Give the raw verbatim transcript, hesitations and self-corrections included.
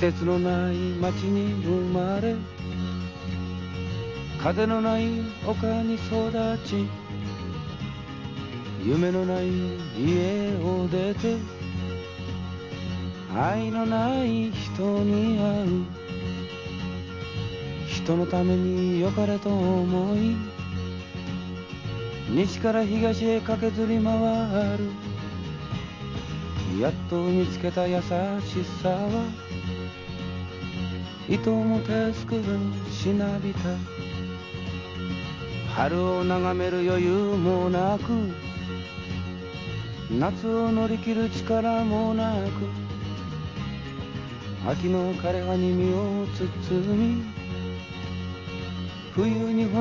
節のない町に生まれ、風のない丘に育ち、夢のない家を出て、愛のない人に会う。人のために良かれと思い、西から東へ駆けずり回る。やっと見つけた優しさは、いとも手すくるしなびた。春を眺める余裕もなく、夏を乗り切る力もなく、秋の枯れ葉に身を包み、冬に